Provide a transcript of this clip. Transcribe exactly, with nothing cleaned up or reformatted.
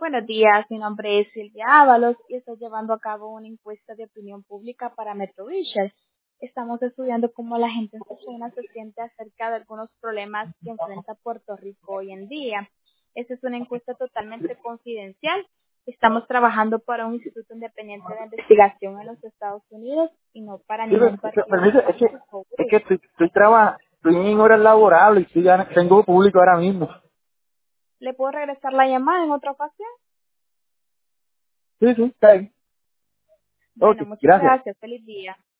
Buenos días, mi nombre es Silvia Ábalos y estoy llevando a cabo una encuesta de opinión pública para Metro Research. Estamos estudiando cómo la gente en su zona se siente acerca de algunos problemas que enfrenta Puerto Rico hoy en día. Esta es una encuesta totalmente confidencial. Estamos trabajando para un instituto independiente de investigación en los Estados Unidos y no para Sí, pero, ningún pero, partido permiso, es que, político o es que grupo. estoy, estoy, traba- estoy en horas laborables y estoy gan- tengo público ahora mismo. ¿Le puedo regresar la llamada en otra ocasión? Sí, sí, está bien. Ok, Bueno, muchas gracias. gracias. Feliz día.